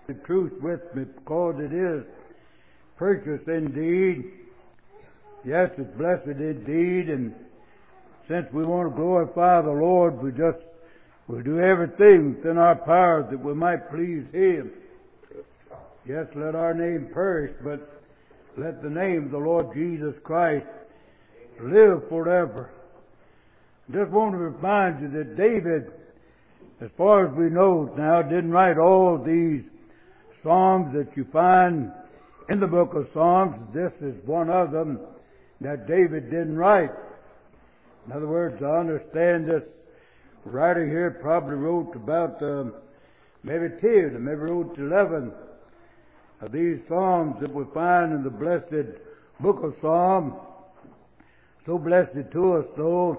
the truth with me, because it is precious indeed. Yes, it's blessed indeed, and since we want to glorify the Lord, we'll do everything within our power that we might please Him. Yes, let our name perish, but let the name of the Lord Jesus Christ live forever. Just want to remind you that David, as far as we know now, didn't write all these songs that you find in the book of Psalms. This is one of them that David didn't write. In other words, I understand this writer here probably wrote about maybe 10 or maybe wrote 11 of these Psalms that we find in the blessed book of Psalms. So blessed to us,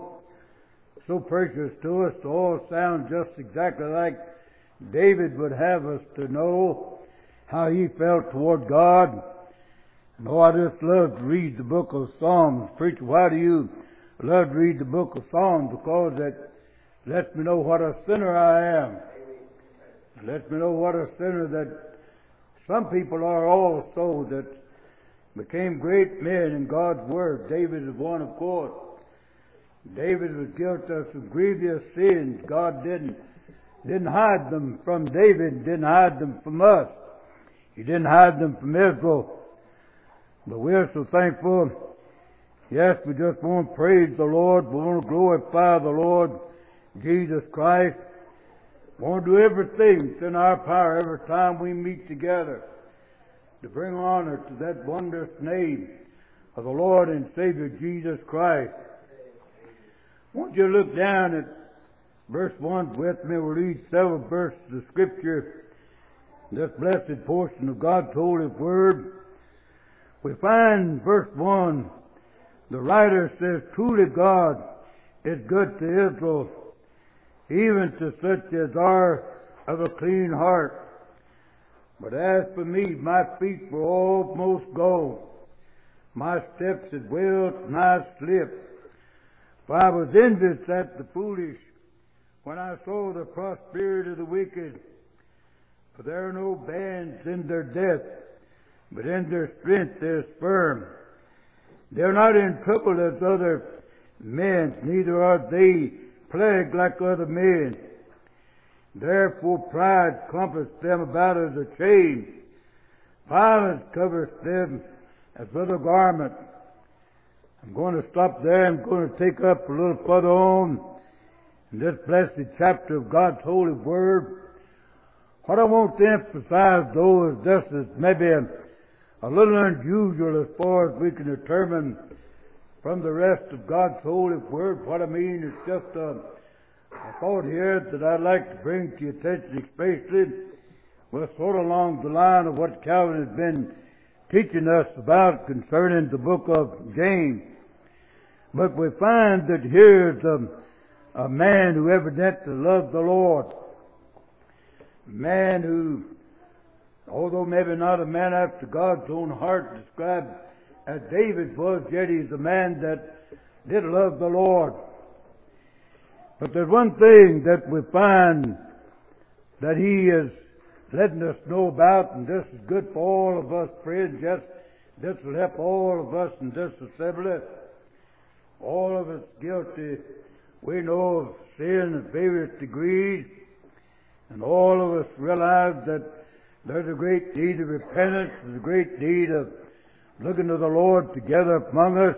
so precious to us, to all sound just exactly like David would have us to know how he felt toward God. And I just love to read the book of Psalms. Preacher, why do you love to read the book of Psalms? Because that lets me know what a sinner I am. It lets me know what a sinner that some people are also that became great men in God's Word. David is one, of course. David was guilty of some grievous sins. God didn't hide them from David, didn't hide them from us. He didn't hide them from Israel. But we're so thankful. Yes, we just want to praise the Lord. We want to glorify the Lord Jesus Christ. We want to do everything within our power every time we meet together to bring honor to that wondrous name of the Lord and Savior Jesus Christ. I want you to look down at verse 1 with me. We'll read several verses of Scripture, this blessed portion of God's holy Word. We find verse 1, the writer says, "Truly God is good to Israel, even to such as are of a clean heart. But as for me, my feet were almost gone. My steps had well nigh slipped. For I was envious at the foolish when I saw the prosperity of the wicked. For there are no bands in their death, but in their strength they are firm. They are not in trouble as other men, neither are they plagued like other men. Therefore pride compassed them about as a chain. Violence covers them as with a garment." I'm going to stop there. I'm going to take up a little further on in this blessed chapter of God's holy Word. What I want to emphasize, though, is this is maybe a little unusual as far as we can determine from the rest of God's holy Word. What I mean is just a thought here that I'd like to bring to your attention, especially was sort of along the line of what Calvin has been teaching us about concerning the book of James. But we find that here's a man who evidently loved the Lord. A man who, although maybe not a man after God's own heart, described as David was, yet he's a man that did love the Lord. But there's one thing that we find that he is letting us know about, and this is good for all of us, friends. Yes, this will help all of us in this assembly. All of us guilty, we know of sin in various degrees, and all of us realize that there's a great need of repentance, there's a great need of looking to the Lord together among us.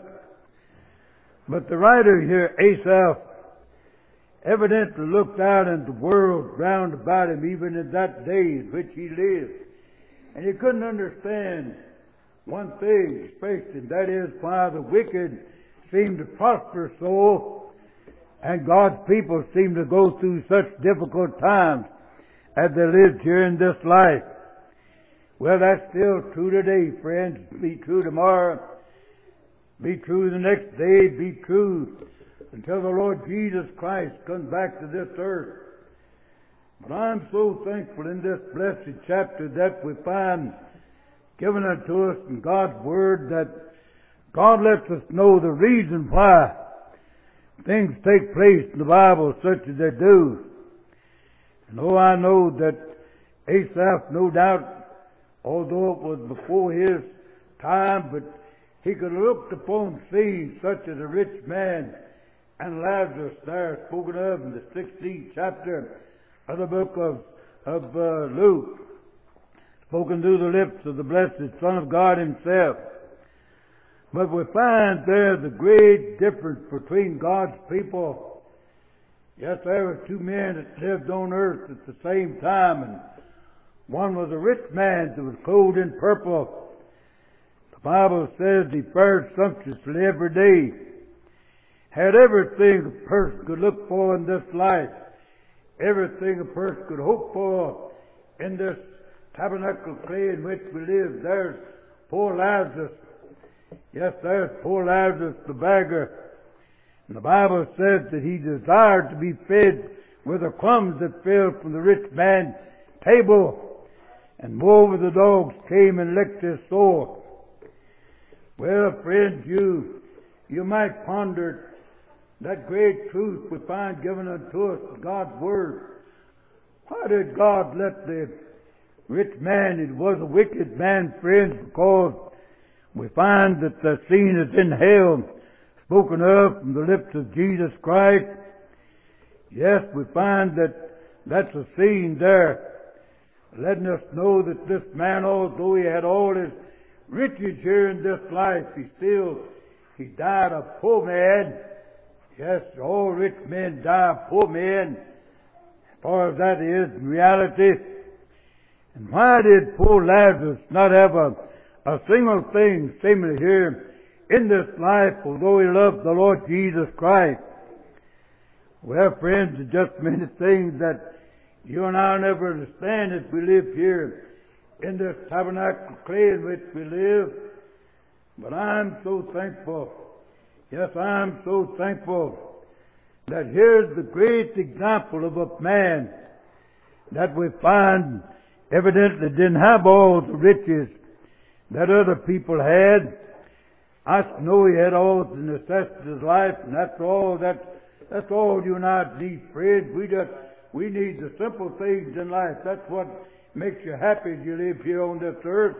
But the writer here, Asaph, evidently looked out in the world round about him, even in that day in which he lived. And he couldn't understand one thing, especially, and that is why the wicked seem to prosper so, and God's people seem to go through such difficult times as they lived here in this life. Well, that's still true today, friends. Be true tomorrow. Be true the next day. Be true until the Lord Jesus Christ comes back to this earth. But I'm so thankful in this blessed chapter that we find given unto us in God's Word that God lets us know the reason why things take place in the Bible such as they do. And I know that Asaph, no doubt, although it was before his time, but he could have looked upon scenes such as a rich man and Lazarus there spoken of in the 16th chapter of the book of Luke, spoken through the lips of the blessed Son of God himself. But we find there the great difference between God's people. Yes, there were two men that lived on earth at the same time, and one was a rich man that was clothed in purple. The Bible says he fared sumptuously every day, had everything a person could look for in this life, everything a person could hope for in this tabernacle clay in which we live. There's poor Lazarus. Yes, there's poor Lazarus the beggar. And the Bible says that he desired to be fed with the crumbs that fell from the rich man's table. And moreover, the dogs came and licked his sore. Well, friends, you might ponder that great truth we find given unto us in God's Word. Why did God let the rich man, it was a wicked man, friends, because we find that the scene is in hell, spoken of from the lips of Jesus Christ. Yes, we find that that's a scene there, letting us know that this man, although he had all his riches here in this life, he died a poor man. Yes, all rich men die poor men, as far as that is in reality. And why did poor Lazarus not have a single thing seemingly here in this life, although he loved the Lord Jesus Christ? Well, friends, there's just many things that you and I never understand as we live here in this tabernacle clay in which we live. But I'm so thankful. Yes, I'm so thankful that here's the great example of a man that we find evidently didn't have all the riches that other people had. I know he had all the necessities of life, and that's all you and I need, friends. We need the simple things in life. That's what makes you happy as you live here on this earth.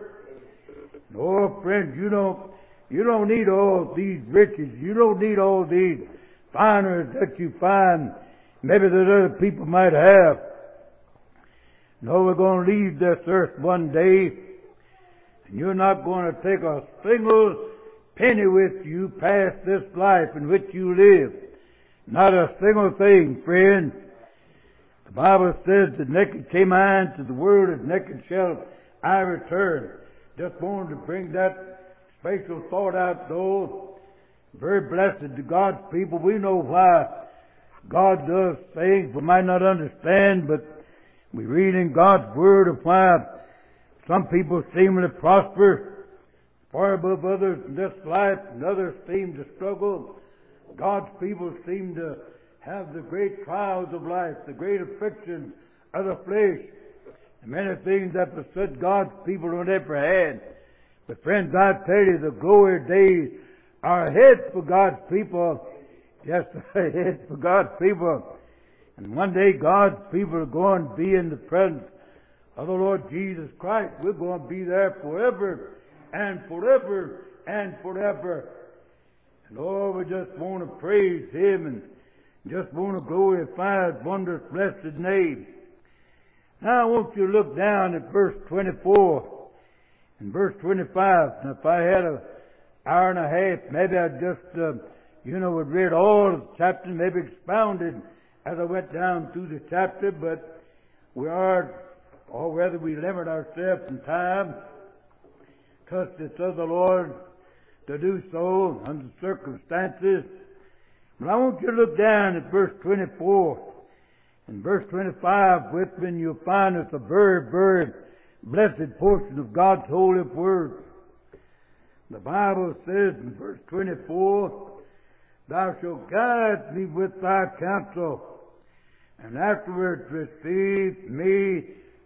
Oh, friends, you don't need all these riches. You don't need all these fineries that you find maybe that other people might have. No, we're going to leave this earth one day, and you're not going to take a single penny with you past this life in which you live. Not a single thing, friend. The Bible says that naked came I into the world, as naked shall I return. Just wanted to bring that special thought out, though. Very blessed to God's people. We know why God does things we might not understand, but we read in God's Word of why some people seemingly prosper far above others in this life, and others seem to struggle. God's people seem to have the great trials of life, the great afflictions of the flesh, and many things that beset God's people don't ever had. But friends, I tell you, the glory days are ahead for God's people. Yes, ahead for God's people. And one day God's people are going to be in the presence of the Lord Jesus Christ. We're going to be there forever and forever and forever. And oh, we just want to praise Him and just want to glorify His wondrous blessed name. Now I want you to look down at verse 24 and verse 25. Now if I had an hour and a half, maybe I'd just, would read all the chapter, maybe expounded as I went down through the chapter, but we are, or whether we limit ourselves in time, trust it's of the Lord to do so under the circumstances. But I want you to look down at verse 24 and verse 25 with me, and you'll find it's a very, very blessed portion of God's holy word. The Bible says in verse 24, Thou shalt guide me with thy counsel, and afterwards receive me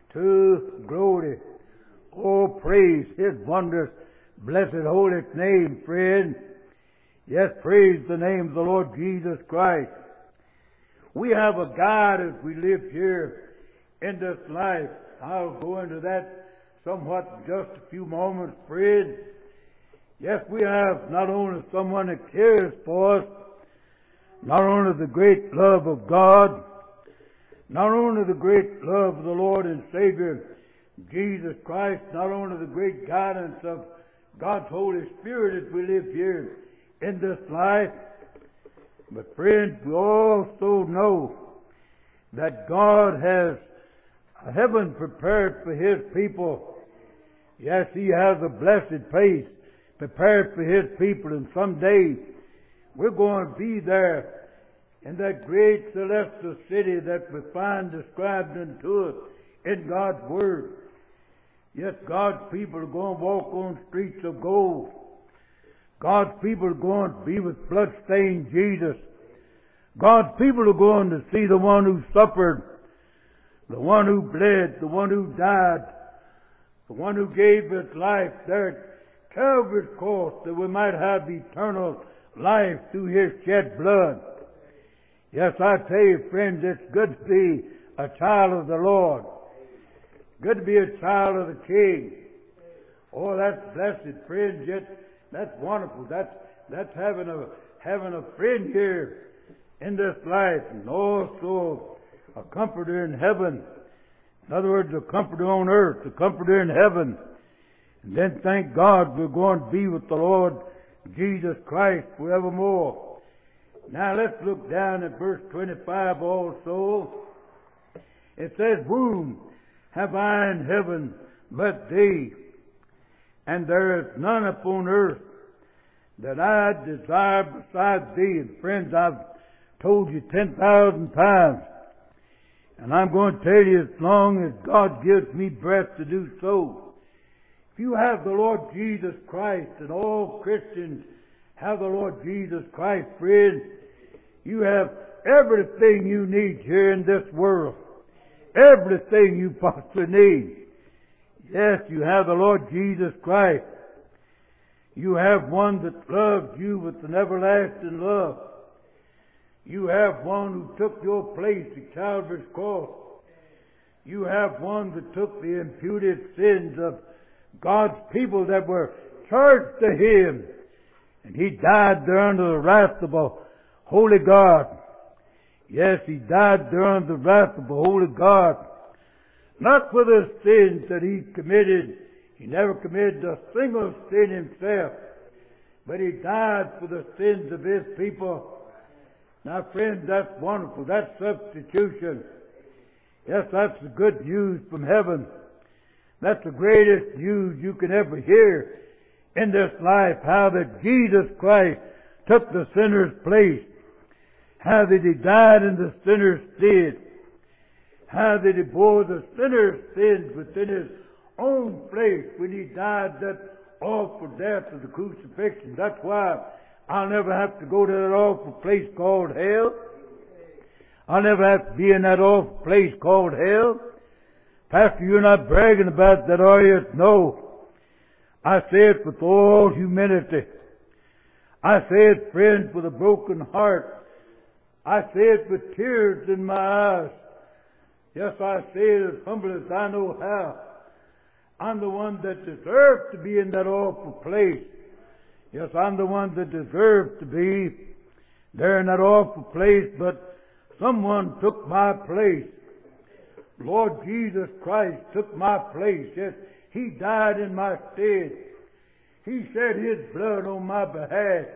to glory. Oh, praise His wondrous, blessed, holy name, friend. Yes, praise the name of the Lord Jesus Christ. We have a guide as we live here in this life. I'll go into that somewhat in just a few moments, friend. Yes, we have not only someone that cares for us, not only the great love of God, not only the great love of the Lord and Savior, Jesus Christ, not only the great guidance of God's Holy Spirit as we live here in this life, but friends, we also know that God has a heaven prepared for His people. Yes, He has a blessed place prepared for His people, and someday we're going to be there in that great celestial city that we find described unto us in God's Word. Yes, God's people are going to walk on streets of gold. God's people are going to be with blood-stained Jesus. God's people are going to see the one who suffered, the one who bled, the one who died, the one who gave His life there at Calvary's cross that we might have eternal life through His shed blood. Yes, I tell you, friends, it's good to be a child of the Lord. Good to be a child of the King. Oh, that's blessed, friends. Yet that's wonderful. That's having a friend here in this life, and also a comforter in heaven. In other words, a comforter on earth, a comforter in heaven. And then thank God we're going to be with the Lord Jesus Christ forevermore. Now let's look down at verse 25 also. It says, "Whom have I in heaven but Thee? And there is none upon earth that I desire beside Thee." And friends, I've told you 10,000 times, and I'm going to tell you as long as God gives me breath to do so. If you have the Lord Jesus Christ, and all Christians have the Lord Jesus Christ, friend, you have everything you need here in this world. Everything you possibly need. Yes, you have the Lord Jesus Christ. You have one that loved you with an everlasting love. You have one who took your place at Calvary's cross. You have one that took the imputed sins of God's people that were charged to Him. And He died there under the wrath of a holy God. Yes, He died there under the wrath of a holy God. Not for the sins that He committed. He never committed a single sin Himself. But He died for the sins of His people. Now, friends, that's wonderful. That's substitution. Yes, that's the good news from heaven. That's the greatest news you can ever hear in this life. How that Jesus Christ took the sinner's place. How that He died in the sinner's stead. How that He bore the sinner's sins within His own flesh when He died that awful death of the crucifixion. That's why I'll never have to go to that awful place called hell. I'll never have to be in that awful place called hell. Pastor, you're not bragging about that, are you? No. I say it with all humility. I say it, friends, with a broken heart. I say it with tears in my eyes. Yes, I say it as humble as I know how. I'm the one that deserves to be in that awful place. Yes, I'm the one that deserves to be there in that awful place, but someone took my place. Lord Jesus Christ took my place. Yes, He died in my stead. He shed His blood on my behalf.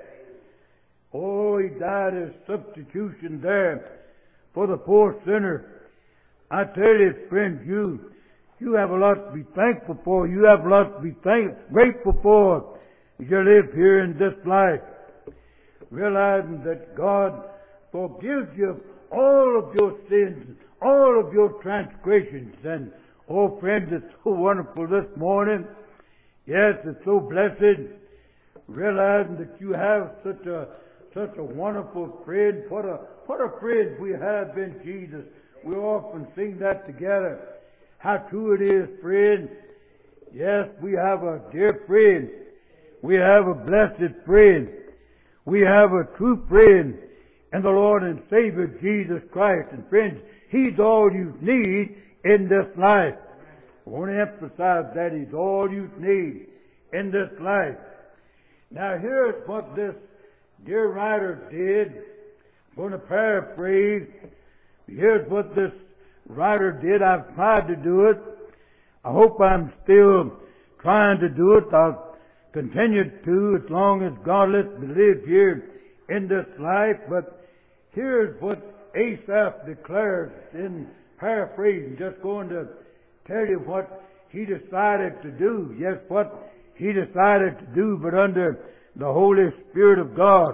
Oh, He died as substitution there for the poor sinner. I tell you, friends, you have a lot to be thankful for. You have a lot to be grateful for as you live here in this life. Realizing that God forgives you all of your sins, all of your transgressions. And, oh friends, it's so wonderful this morning. Yes, it's so blessed. Realizing that you have such a wonderful friend. What a friend we have in Jesus. We often sing that together. How true it is, friend. Yes, we have a dear friend. We have a blessed friend. We have a true friend in the Lord and Savior Jesus Christ. And friends, He's all you need in this life. I want to emphasize that is all you need in this life. Now here's what this dear writer did. I'm going to paraphrase. Here's what this writer did. I've tried to do it. I hope I'm still trying to do it. I'll continue to as long as God lets me live here in this life. But here's what Asaph declares in paraphrasing. Just going to tell you what he decided to do. Yes, what he decided to do, but under the Holy Spirit of God.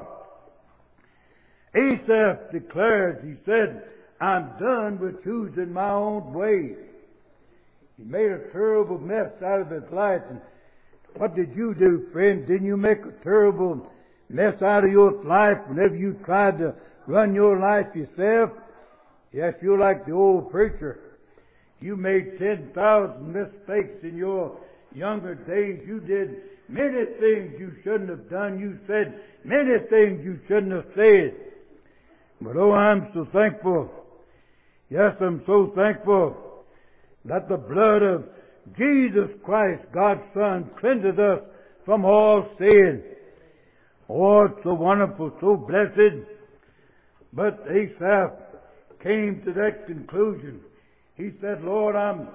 Asaph declares, he said, I'm done with choosing my own way. He made a terrible mess out of his life. And what did you do, friend? Didn't you make a terrible mess out of your life whenever you tried to run your life yourself? Yes, you're like the old preacher. You made 10,000 mistakes in your younger days. You did many things you shouldn't have done. You said many things you shouldn't have said. But oh, I'm so thankful. Yes, I'm so thankful that the blood of Jesus Christ, God's Son, cleanses us from all sin. Oh, it's so wonderful, so blessed. But Asaph came to that conclusion. He said, Lord, I'm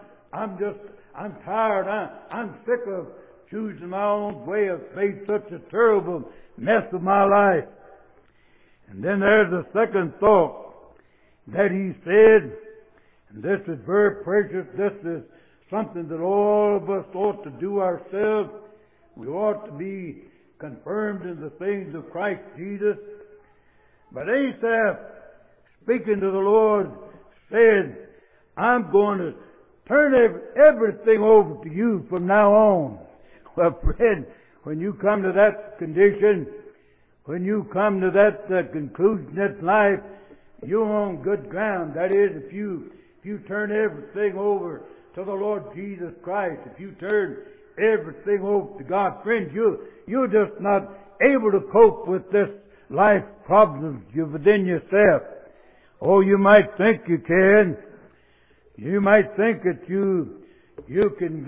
tired. I'm sick of choosing my own way. I've made such a terrible mess of my life. And then there's a second thought that he said, and this is very precious. This is something that all of us ought to do ourselves. We ought to be confirmed in the things of Christ Jesus. But Asaph, speaking to the Lord, said, I'm going to turn everything over to you from now on. Well, friend, when you come to that condition, when you come to that conclusion in life, you're on good ground. That is, if you turn everything over to the Lord Jesus Christ, if you turn everything over to God, friends, you're just not able to cope with this life problems within yourself. Oh, you might think you can. You might think that you can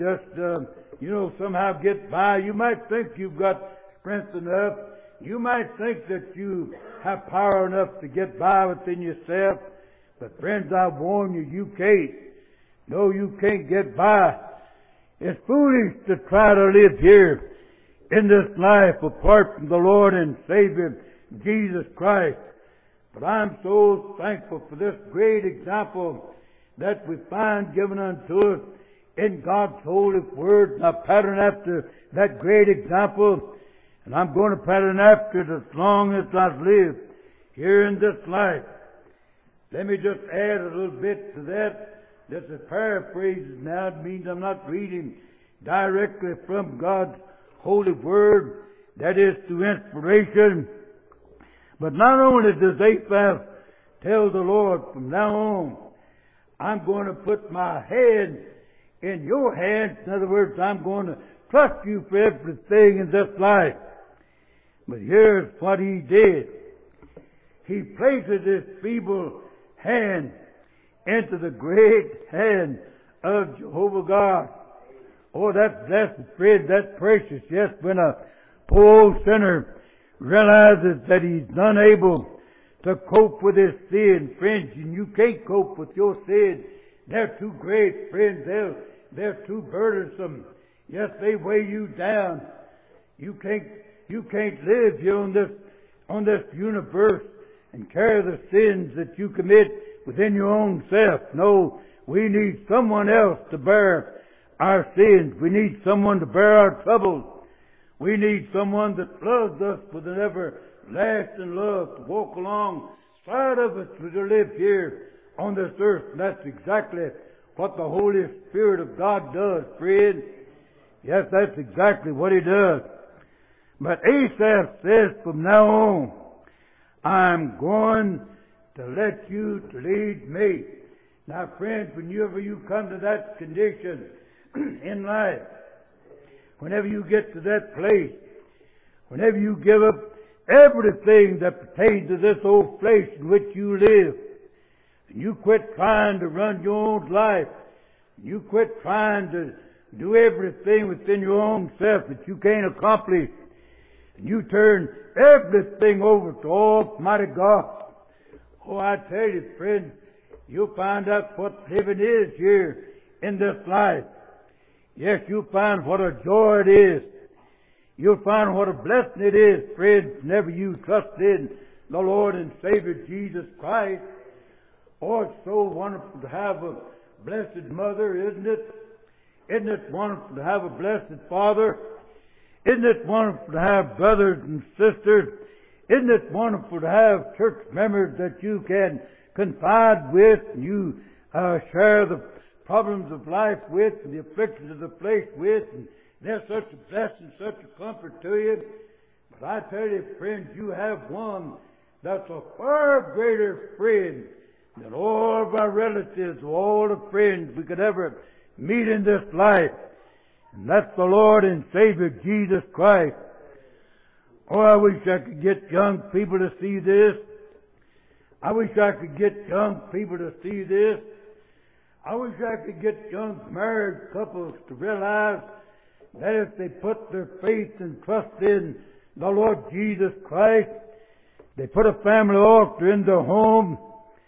just, somehow get by. You might think you've got strength enough. You might think that you have power enough to get by within yourself. But friends, I warn you, you can't. No, you can't get by. It's foolish to try to live here in this life apart from the Lord and Savior Jesus Christ. But I'm so thankful for this great example that we find given unto us in God's holy word. And I pattern after that great example. And I'm going to pattern after it as long as I live here in this life. Let me just add a little bit to that. This is paraphrases now. It means I'm not reading directly from God's holy word. That is through inspiration. But not only does Asaph tell the Lord from now on, I'm going to put my hand in your hands. In other words, I'm going to trust you for everything in this life. But here's what he did. He places his feeble hand into the great hand of Jehovah God. Oh, that's blessed, friend. That's precious. Yes, when a poor old sinner realizes that he's unable to cope with his sin, friends, and you can't cope with your sin. They're too great, friends. They're too burdensome. Yes, they weigh you down. You can't live here on this universe and carry the sins that you commit within your own self. No, we need someone else to bear our sins. We need someone to bear our troubles. We need someone that loves us with an everlasting love to walk alongside of us to live here on this earth. And that's exactly what the Holy Spirit of God does, friend. Yes, that's exactly what He does. But Asaph says from now on, I'm going to let you to lead me. Now, friends, whenever you come to that condition in life, whenever you get to that place, whenever you give up everything that pertains to this old flesh in which you live, and you quit trying to run your own life You quit trying to do everything within your own self that you can't accomplish. And you turn everything over to Almighty God. Oh, I tell you, friends, you'll find out what heaven is here in this life. Yes, you'll find what a joy it is. You'll find what a blessing it is, friends, whenever you trust in the Lord and Savior Jesus Christ. Oh, it's so wonderful to have a blessed mother, isn't it? Isn't it wonderful to have a blessed father? Isn't it wonderful to have brothers and sisters? Isn't it wonderful to have church members that you can confide with, and you share the problems of life with, and the afflictions of the flesh with, and they're such a blessing, such a comfort to you. But I tell you, friends, you have one that's a far greater friend than all of our relatives, all the friends we could ever meet in this life. And that's the Lord and Savior Jesus Christ. Oh, I wish I could get young people to see this. I wish I could get young people to see this. I wish I could get young married couples to realize that if they put their faith and trust in the Lord Jesus Christ, they put a family altar in their home.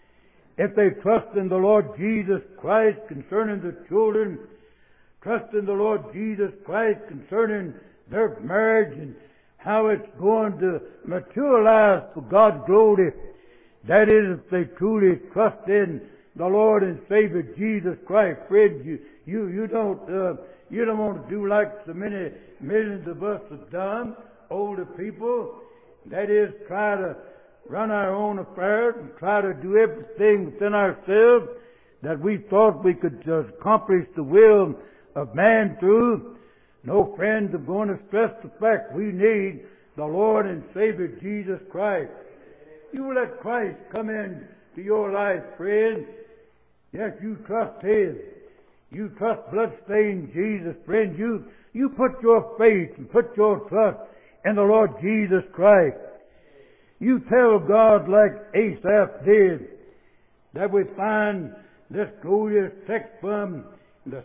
If they trust in the Lord Jesus Christ concerning the children, trust in the Lord Jesus Christ concerning their marriage and how it's going to materialize for God's glory. That is, if they truly trust in the Lord and Savior Jesus Christ. Friends, you don't want to do like so many millions of us have done, older people. That is, try to run our own affairs and try to do everything within ourselves that we thought we could accomplish the will of man through. No, friends, I'm going to stress the fact we need the Lord and Savior Jesus Christ. You let Christ come into your life, friend. Yes, you trust Him. You trust blood-stained Jesus, friend. You put your faith and put your trust in the Lord Jesus Christ. You tell God like Asaph did, that we find this glorious text from the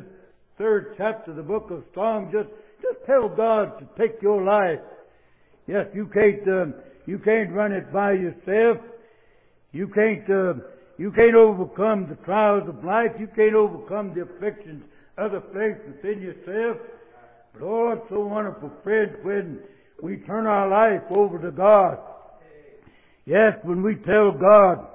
73rd chapter of the book of Psalms. Just tell God to take your life. Yes, you can't run it by yourself. You can't overcome the trials of life. You can't overcome the afflictions of the flesh within yourself. But oh, it's so wonderful, friends, when we turn our life over to God. Yes, when we tell God,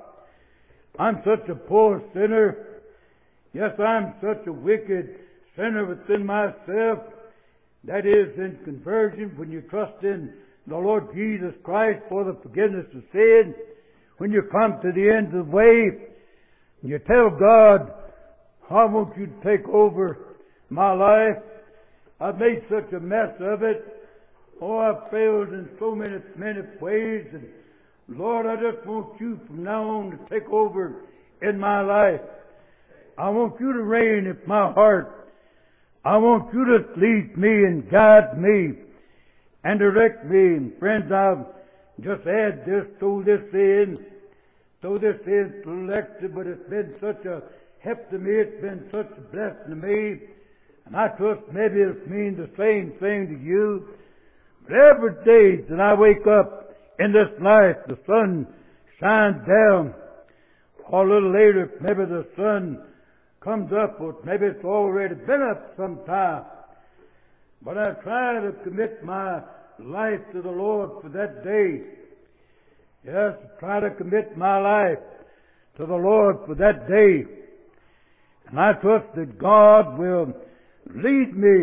I'm such a poor sinner. Yes, I'm such a wicked sinner within myself. That is, in conversion, when you trust in the Lord Jesus Christ for the forgiveness of sin, when you come to the end of the way, and you tell God, I want you to take over my life. I've made such a mess of it. Oh, I've failed in so many ways. And Lord, I just want you from now on to take over in my life. I want you to reign in my heart. I want you to lead me and guide me and direct me. And friends, I've just add this, throw this in to the lecture, but it's been such a help to me. It's been such a blessing to me. And I trust maybe it means the same thing to you. But every day that I wake up in this life, the sun shines down. Or a little later, maybe the sun comes up, or maybe it's already been up sometime. But I try to commit my life to the Lord for that day. Yes, try to commit my life to the Lord for that day. And I trust that God will lead me.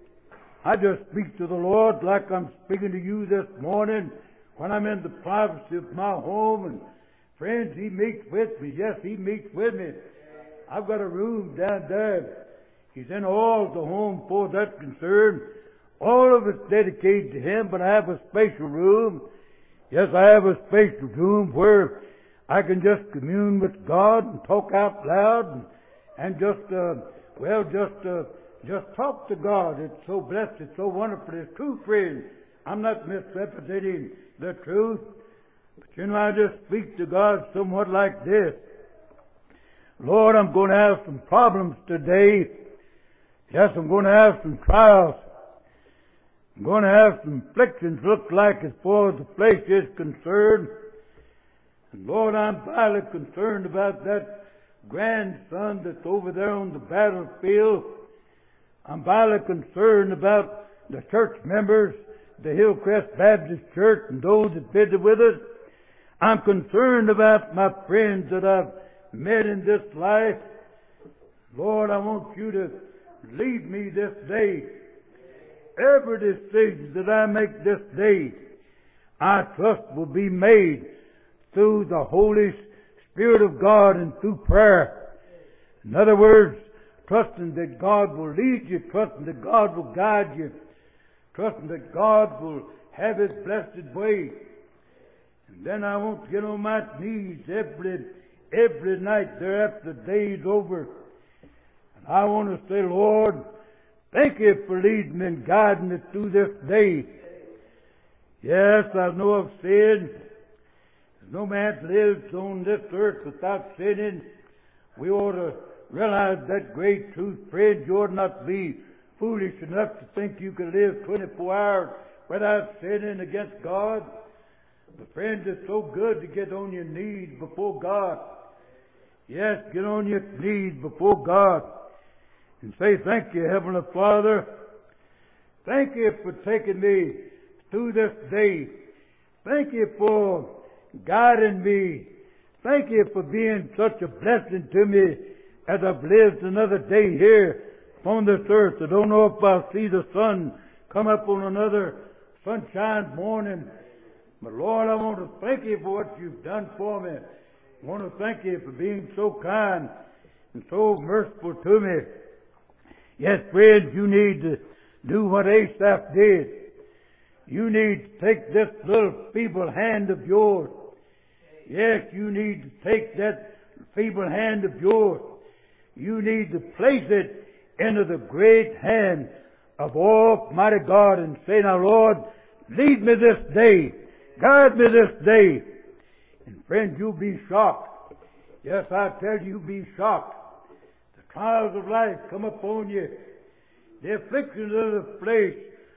I just speak to the Lord like I'm speaking to you this morning when I'm in the privacy of my home. And friends, He meets with me. Yes, He meets with me. I've got a room down there. He's in all the home for that concern. All of it's dedicated to Him, but I have a special room. Yes, I have a special room where I can just commune with God and talk out loud and just talk to God. It's so blessed, it's so wonderful. It's true, friends. I'm not misrepresenting the truth. But I just speak to God somewhat like this. Lord, I'm going to have some problems today. Yes, I'm going to have some trials. I'm going to have some afflictions, look like, as far as the flesh is concerned. And Lord, I'm vitally concerned about that grandson that's over there on the battlefield. I'm vitally concerned about the church members, the Hillcrest Baptist Church, and those that visit with us. I'm concerned about my friends that I've met in this life. Lord, I want you to lead me this day. Every decision that I make this day, I trust will be made through the Holy Spirit of God and through prayer. In other words, trusting that God will lead you, trusting that God will guide you, trusting that God will have His blessed way. And then I want to get on my knees every night there after the day's over. And I want to say, Lord, thank you for leading me and guiding me through this day. Yes, I know I've sinned. No man lives on this earth without sinning. We ought to realize that great truth. Friend, you ought not be foolish enough to think you can live 24 hours without sinning against God. But friend, it's so good to get on your knees before God. Yes, get on your knees before God and say, thank you, Heavenly Father. Thank you for taking me through this day. Thank you for guiding me. Thank you for being such a blessing to me as I've lived another day here upon this earth. I don't know if I'll see the sun come up on another sunshine morning. But Lord, I want to thank you for what you've done for me. I want to thank you for being so kind and so merciful to me. Yes, friends, you need to do what Asaph did. You need to take this little feeble hand of yours. Yes, you need to take that feeble hand of yours. You need to place it into the great hand of Almighty God and say, now Lord, lead me this day. Guide me this day. And friends, you'll be shocked. Yes, I tell you, you'll be shocked. The trials of life come upon you. The afflictions of the flesh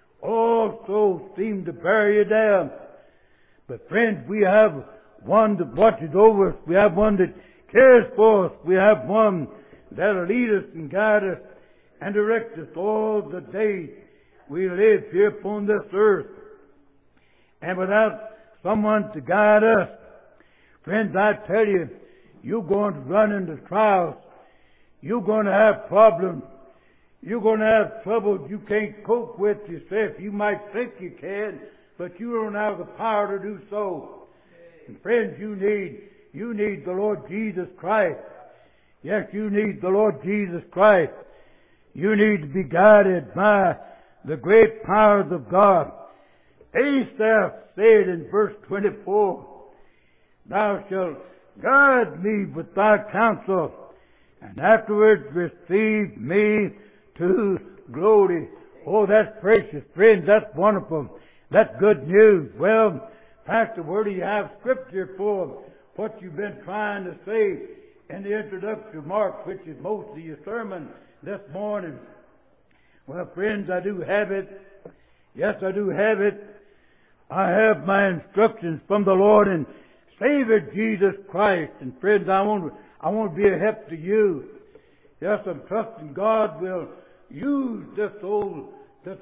also seem to bear you down. But friends, we have one that watches over us. We have one that cares for us. We have one that'll lead us and guide us and direct us all the days we live here upon this earth. And without someone to guide us, friends, I tell you, you're going to run into trials. You're going to have problems. You're going to have troubles you can't cope with yourself. You might think you can, but you don't have the power to do so. And friends, you need the Lord Jesus Christ. Yes, you need the Lord Jesus Christ. You need to be guided by the great powers of God. Asaph said in verse 24, thou shalt guide me with thy counsel, and afterwards receive me to glory. Oh, that's precious, friends. That's wonderful. That's good news. Well, Pastor, where do you have scripture for what you've been trying to say in the introductory remarks, which is most of your sermon this morning? Well, friends, I do have it. Yes, I do have it. I have my instructions from the Lord and Savior Jesus Christ. And friends, I want to be a help to you. Yes, I'm trusting God will use this old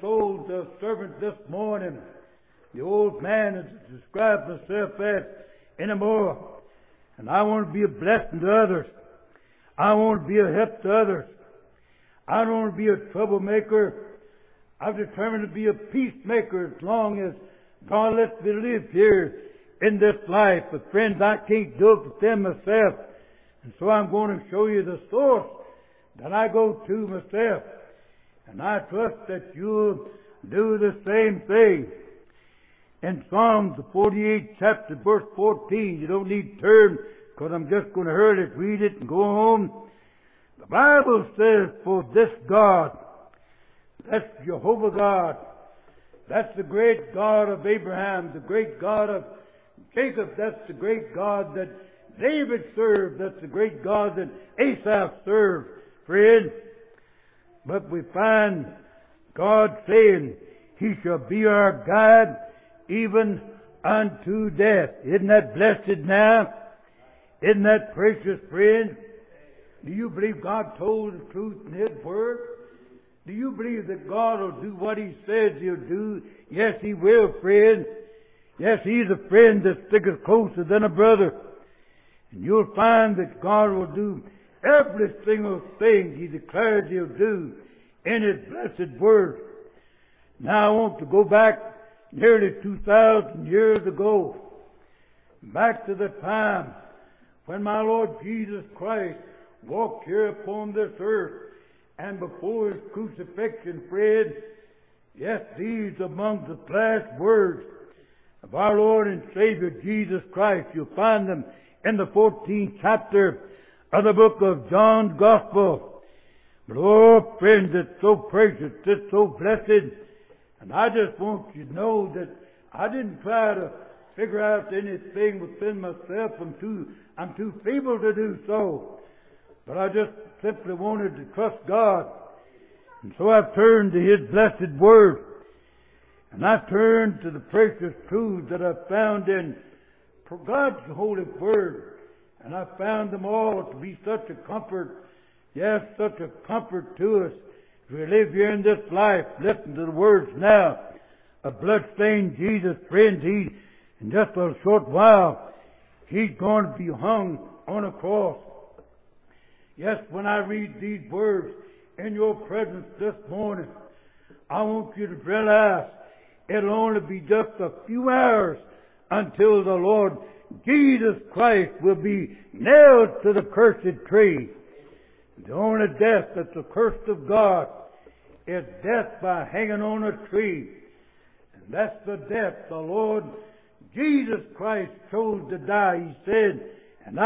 servant this morning, the old man that described myself as anymore. And I want to be a blessing to others. I want to be a help to others. I don't want to be a troublemaker. I've determined to be a peacemaker as long as God lets me live here in this life. But friends, I can't do it within myself. And so I'm going to show you the source that I go to myself. And I trust that you'll do the same thing. In Psalms, the 48th chapter, verse 14, you don't need to turn, because I'm just going to hurry it, read it, and go home. The Bible says, for this God, that's Jehovah God, that's the great God of Abraham, the great God of Jacob, that's the great God that David served. That's the great God that Asaph served, friend. But we find God saying, He shall be our guide even unto death. Isn't that blessed now? Isn't that precious, friend? Do you believe God told the truth in His Word? Do you believe that God will do what He says He'll do? Yes, He will, friend. Yes, He's a friend that sticketh closer than a brother. And you'll find that God will do every single thing He declares He'll do in His blessed Word. Now I want to go back nearly 2,000 years ago, back to the time when my Lord Jesus Christ walked here upon this earth, and before His crucifixion, friend, yes, these among the last words of our Lord and Savior Jesus Christ. You'll find them in the 14th chapter of the book of John's Gospel. But oh, friends, it's so precious, it's so blessed, and I just want you to know that I didn't try to figure out anything within myself. I'm too feeble to do so. But I just simply wanted to trust God. And so I've turned to His blessed Word. And I turned to the precious truths that I've found in God's holy Word. And I found them all to be such a comfort. Yes, such a comfort to us as we live here in this life. Listen to the words now. A bloodstained Jesus, friends, in just a short while, He's going to be hung on a cross. Yes, when I read these words in your presence this morning, I want you to realize it'll only be just a few hours until the Lord Jesus Christ will be nailed to the cursed tree. The only death that's accursed of God is death by hanging on a tree. And that's the death the Lord Jesus Christ chose to die. He said, and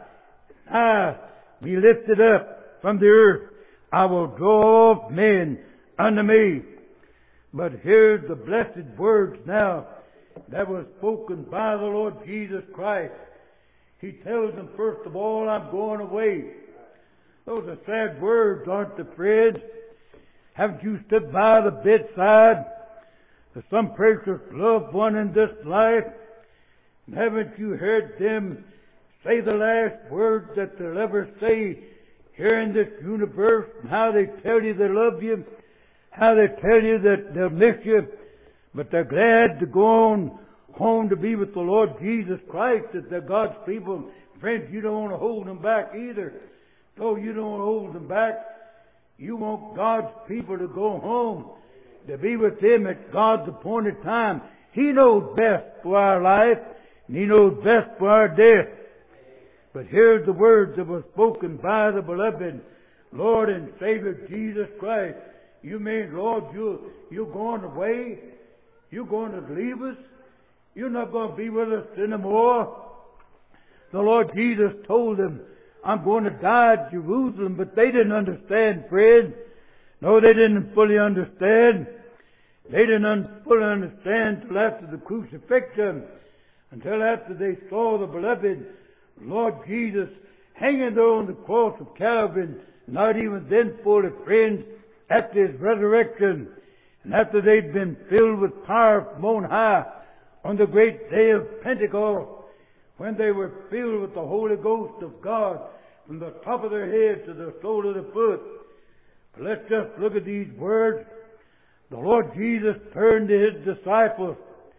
I be lifted up from the earth. I will draw all men unto me. But here's the blessed words now that was spoken by the Lord Jesus Christ. He tells them, first of all, I'm going away. Those are sad words, aren't they, friends? Haven't you stood by the bedside of some precious loved one in this life? And haven't you heard them say the last words that they'll ever say here in this universe, and how they tell you they love you, how they tell you that they'll miss you, but they're glad to go on home to be with the Lord Jesus Christ, that they're God's people. Friends, you don't want to hold them back either. No, you don't want to hold them back. You want God's people to go home, to be with Him at God's appointed time. He knows best for our life, and He knows best for our death. But here's the words that were spoken by the beloved Lord and Savior Jesus Christ. You mean, Lord, you're going away? You're going to leave us? You're not going to be with us anymore? The Lord Jesus told them, I'm going to die at Jerusalem, but they didn't understand, friend. No, they didn't fully understand. They didn't fully understand until after the crucifixion, until after they saw the beloved Lord Jesus hanging there on the cross of Calvary, not even then fully, friends, after His resurrection, and after they'd been filled with power from on high on the great day of Pentecost, when they were filled with the Holy Ghost of God from the top of their head to the sole of the foot. But let's just look at these words. The Lord Jesus turned to His disciples.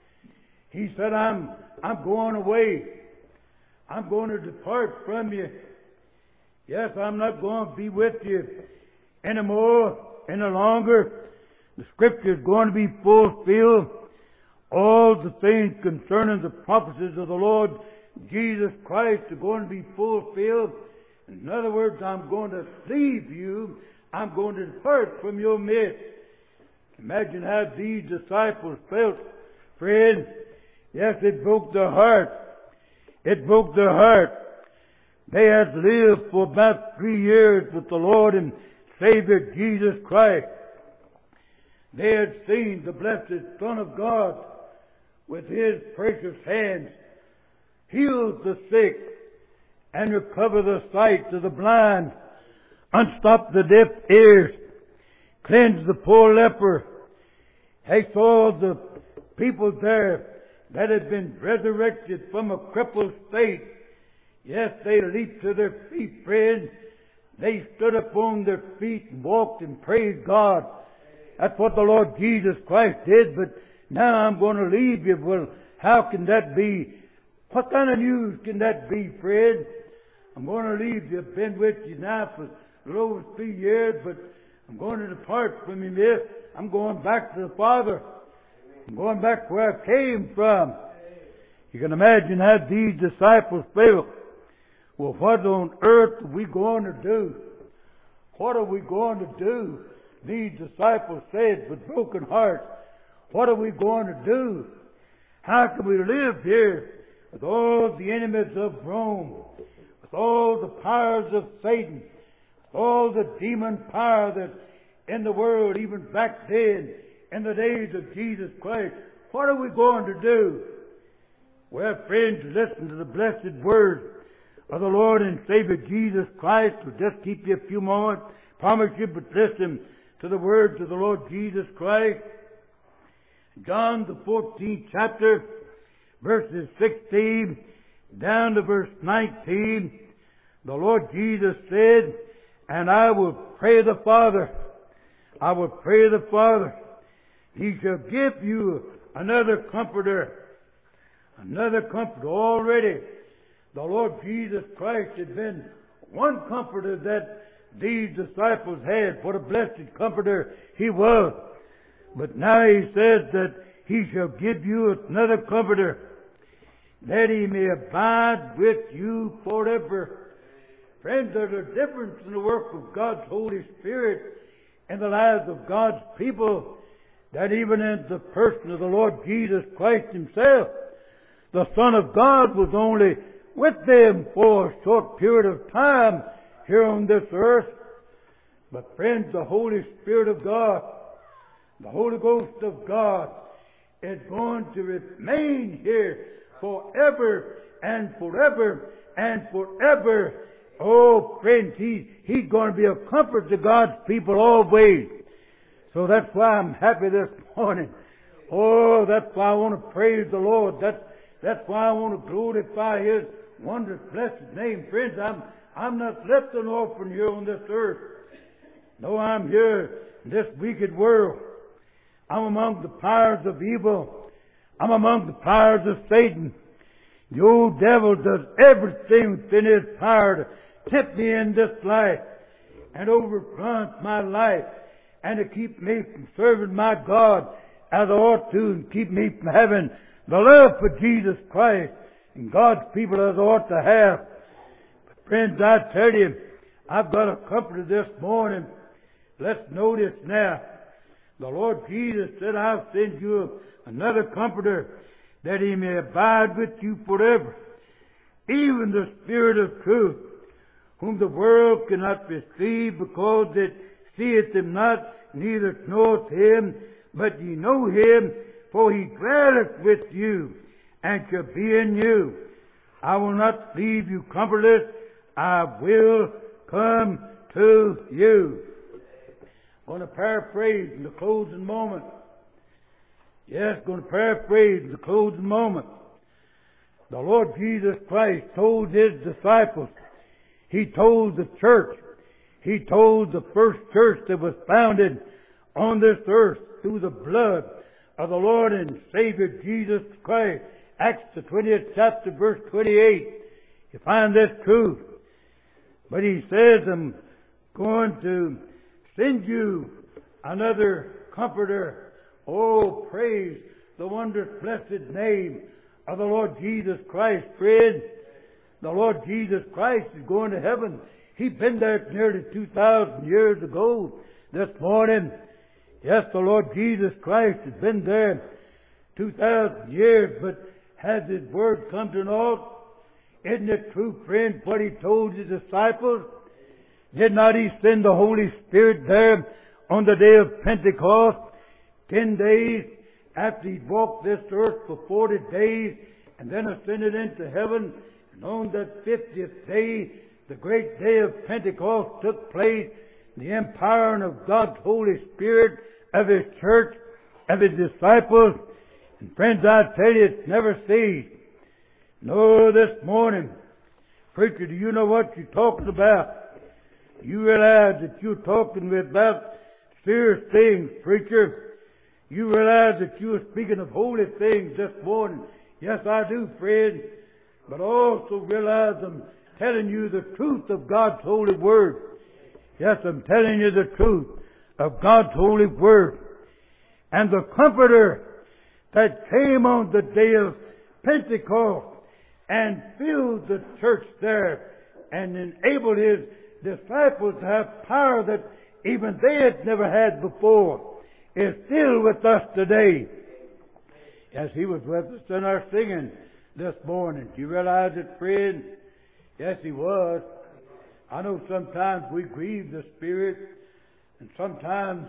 He said, I'm going away. I'm going to depart from you. Yes, I'm not going to be with you anymore, any longer. The Scripture is going to be fulfilled. All the things concerning the prophecies of the Lord Jesus Christ are going to be fulfilled. In other words, I'm going to leave you. I'm going to depart from your midst. Imagine how these disciples felt, friends. Yes, it broke their heart. It broke their heart. They had lived for about 3 years with the Lord and Savior Jesus Christ. They had seen the blessed Son of God with His precious hands heal the sick, and recover the sight of the blind, unstop the deaf ears, cleanse the poor leper. He saw the people there that had been resurrected from a crippled state. Yes, they leaped to their feet, friends. They stood up on their feet and walked and praised God. That's what the Lord Jesus Christ did, but now I'm going to leave you. Well, how can that be? What kind of news can that be, friend? I'm going to leave you. I've been with you now for a little over 3 years, but I'm going to depart from you, miss. I'm going back to the Father. I'm going back where I came from. You can imagine how these disciples felt. Well, what on earth are we going to do? What are we going to do? These disciples said with broken hearts, what are we going to do? How can we live here with all the enemies of Rome, with all the powers of Satan, with all the demon power that's in the world, even back then, in the days of Jesus Christ? What are we going to do? Well, friends, listen to the blessed words of the Lord and Savior Jesus Christ. We'll just keep you a few moments. Promise you, but listen to the words of the Lord Jesus Christ. John the 14th chapter, verses 16 down to verse 19. The Lord Jesus said, and I will pray the Father. I will pray the Father. He shall give you another comforter. Another comforter. Already the Lord Jesus Christ had been one comforter that these disciples had. What a blessed comforter He was. But now He says that He shall give you another comforter, that He may abide with you forever. Friends, there's a difference in the work of God's Holy Spirit in the lives of God's people, that even in the person of the Lord Jesus Christ Himself, the Son of God was only with them for a short period of time here on this earth. But friends, the Holy Spirit of God, the Holy Ghost of God, is going to remain here forever and forever and forever. Oh, friends, He's going to be a comfort to God's people always. So that's why I'm happy this morning. Oh, that's why I want to praise the Lord. That's why I want to glorify His wondrous blessed name. Friends, I'm not left an orphan here on this earth. No, I'm here in this wicked world. I'm among the powers of evil. I'm among the powers of Satan. The old devil does everything within his power to tempt me in this life and overrun my life and to keep me from serving my God as I ought to, and keep me from having the love for Jesus Christ and God's people as I ought to have. But friends, I tell you, I've got a comforter this morning. Let's notice now. The Lord Jesus said, I'll send you another comforter, that He may abide with you forever. Even the Spirit of truth, whom the world cannot receive, because it seeth Him not, neither knoweth Him, but ye know Him, for He dwelleth with you, and shall be in you. I will not leave you comfortless. I will come to you. I'm going to paraphrase in the closing moment. Yes, going to paraphrase in the closing moment. The Lord Jesus Christ told His disciples, He told the church, He told the first church that was founded on this earth through the blood of the Lord and Savior Jesus Christ. Acts the 20th chapter, verse 28. You find this truth. But He says, I'm going to send you another comforter. Oh, praise the wondrous blessed name of the Lord Jesus Christ, friend. The Lord Jesus Christ is going to heaven. He's been there nearly 2,000 years ago this morning. Yes, the Lord Jesus Christ has been there 2,000 years, but has His word come to naught? Isn't it true, friend, what He told His disciples? Did not He send the Holy Spirit there on the day of Pentecost, 10 days after He'd walked this earth for 40 days, and then ascended into heaven? And on that 50th day, the great day of Pentecost took place, the empowering of God's Holy Spirit, of His church, of His disciples. And friends, I tell you, it's never ceased. No, this morning, preacher, do you know what you're talking about? You realize that you're talking about serious things, preacher. You realize that you're speaking of holy things this morning. Yes, I do, friend. But also realize I'm telling you the truth of God's holy word. Yes, I'm telling you the truth of God's holy word. And the Comforter that came on the day of Pentecost and filled the church there and enabled His disciples to have power that even they had never had before, is still with us today. Yes, He was with us in our singing this morning. Do you realize it, friend? Yes, He was. I know sometimes we grieve the Spirit, and sometimes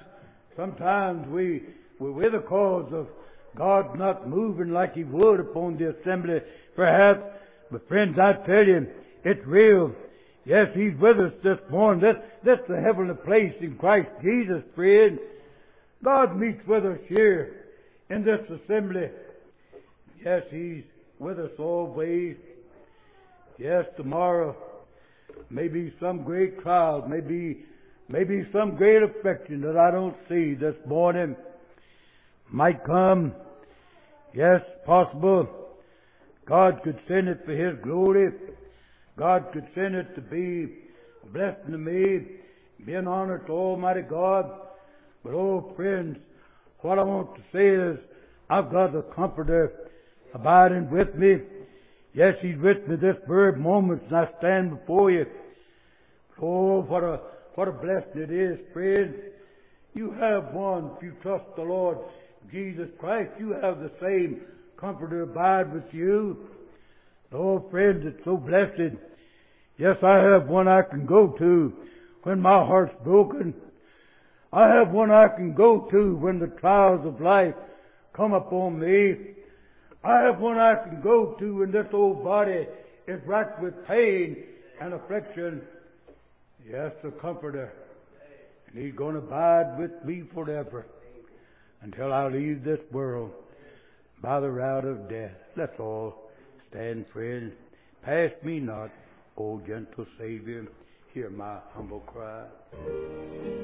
we're the cause of God not moving like He would upon the assembly, perhaps. But friends, I tell you, it's real. Yes, He's with us this morning. That's the heavenly place in Christ Jesus, friend. God meets with us here in this assembly. Yes, He's with us always. Yes, tomorrow maybe some great trial, maybe some great affliction that I don't see this morning might come. Yes, possible. God could send it for His glory. God could send it to be a blessing to me, be an honor to Almighty God. But oh, friends, what I want to say is, I've got the Comforter abiding with me. Yes, He's with me this very moment, and I stand before you. Oh, what a blessing it is, friends. You have one, if you trust the Lord Jesus Christ, you have the same Comforter abide with you. Oh, friends, it's so blessed. Yes, I have one I can go to when my heart's broken. I have one I can go to when the trials of life come upon me. I have one I can go to when this old body is racked with pain and affliction. Yes, the Comforter. And He's going to abide with me forever until I leave this world by the route of death. Let's all stand, friends. Pass me not, O gentle Savior. Hear my humble cry.